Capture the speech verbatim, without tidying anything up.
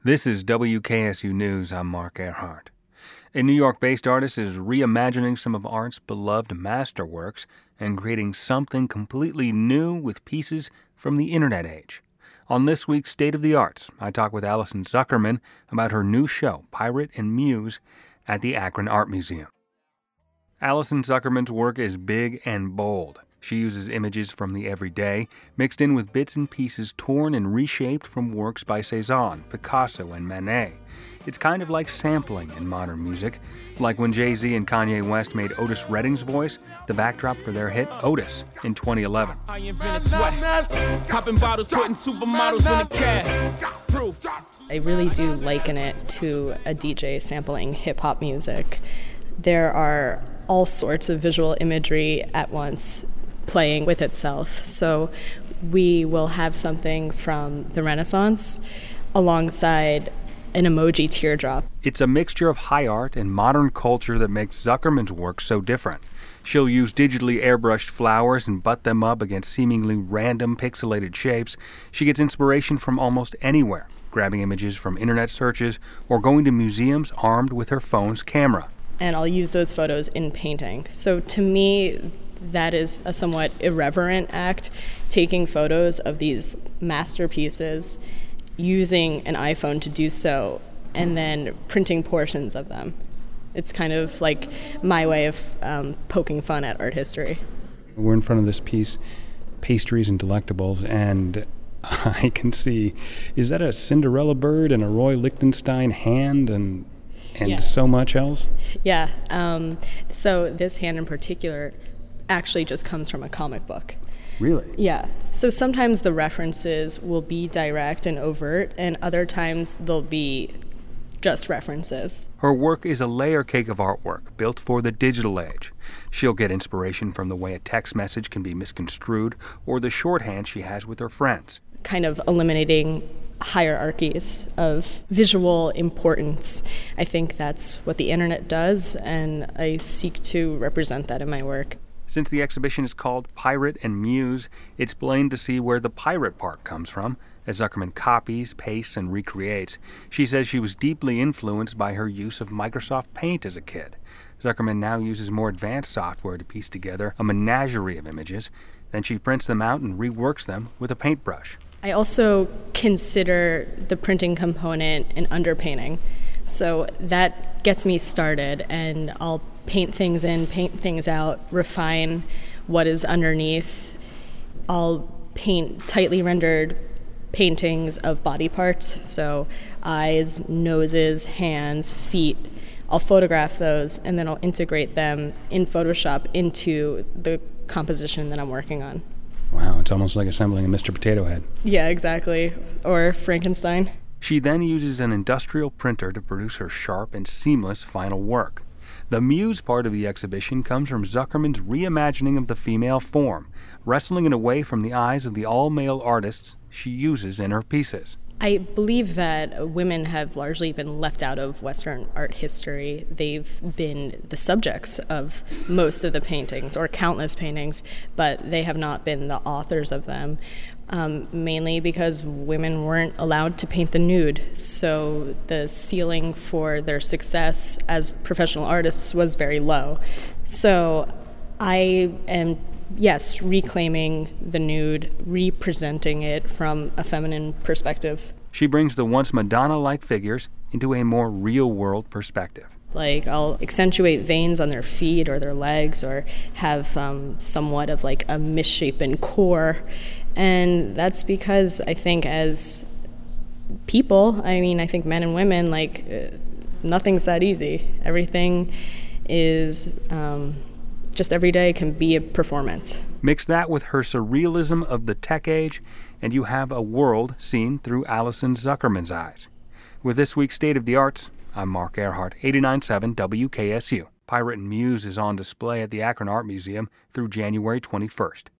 This is W K S U News. I'm Mark Earhart. A New York-based artist is reimagining some of art's beloved masterworks and creating something completely new with pieces from the internet age. On this week's State of the Arts, I talk with Alison Zuckerman about her new show, Pirate and Muse, at the Akron Art Museum. Alison Zuckerman's work is big and bold. She uses images from the everyday, mixed in with bits and pieces torn and reshaped from works by Cezanne, Picasso, and Manet. It's kind of like sampling in modern music, like when Jay-Z and Kanye West made Otis Redding's voice the backdrop for their hit Otis in twenty eleven. I invented sweat, popping bottles, putting supermodels in the cab. I really do liken it to a D J sampling hip-hop music. There are all sorts of visual imagery at once playing with itself. So we will have something from the Renaissance alongside an emoji teardrop. It's a mixture of high art and modern culture that makes Zuckerman's work so different. She'll use digitally airbrushed flowers and butt them up against seemingly random pixelated shapes. She gets inspiration from almost anywhere, grabbing images from internet searches or going to museums armed with her phone's camera. And I'll use those photos in painting. So to me, that is a somewhat irreverent act, taking photos of these masterpieces, using an iPhone to do so, and then printing portions of them. It's kind of like my way of um, poking fun at art history. We're in front of this piece, Pastries and Delectables, and I can see, is that a Cinderella bird and a Roy Lichtenstein hand and and yeah. so much else? Yeah. Um, so this hand in particular actually just comes from a comic book. Really? Yeah. So sometimes the references will be direct and overt, and other times they'll be just references. Her work is a layer cake of artwork built for the digital age. She'll get inspiration from the way a text message can be misconstrued or the shorthand she has with her friends. Kind of eliminating hierarchies of visual importance. I think that's what the internet does, and I seek to represent that in my work. Since the exhibition is called Pirate and Muse, it's plain to see where the pirate part comes from, as Zuckerman copies, pastes, and recreates. She says she was deeply influenced by her use of Microsoft Paint as a kid. Zuckerman now uses more advanced software to piece together a menagerie of images. Then she prints them out and reworks them with a paintbrush. I also consider the printing component an underpainting. So that gets me started, and I'll paint things in, paint things out, refine what is underneath. I'll paint tightly rendered paintings of body parts, so eyes, noses, hands, feet. I'll photograph those, and then I'll integrate them in Photoshop into the composition that I'm working on. Wow, it's almost like assembling a Mister Potato Head. Yeah, exactly. Or Frankenstein. She then uses an industrial printer to produce her sharp and seamless final work. The Muse part of the exhibition comes from Zuckerman's reimagining of the female form, wrestling it away from the eyes of the all-male artists she uses in her pieces. I believe that women have largely been left out of Western art history. They've been the subjects of most of the paintings, or countless paintings, but they have not been the authors of them, um, mainly because women weren't allowed to paint the nude. So the ceiling for their success as professional artists was very low. So I am Yes, reclaiming the nude, representing it from a feminine perspective. She brings the once Madonna-like figures into a more real-world perspective. Like, I'll accentuate veins on their feet or their legs, or have um, somewhat of like a misshapen core. And that's because I think as people, I mean, I think men and women, like, uh, nothing's that easy. Everything is... Um, Just every day can be a performance. Mix that with her surrealism of the tech age, and you have a world seen through Alison Zuckerman's eyes. With this week's State of the Arts, I'm Mark Earhart, eighty-nine point seven W K S U. Pirate and Muse is on display at the Akron Art Museum through January twenty-first.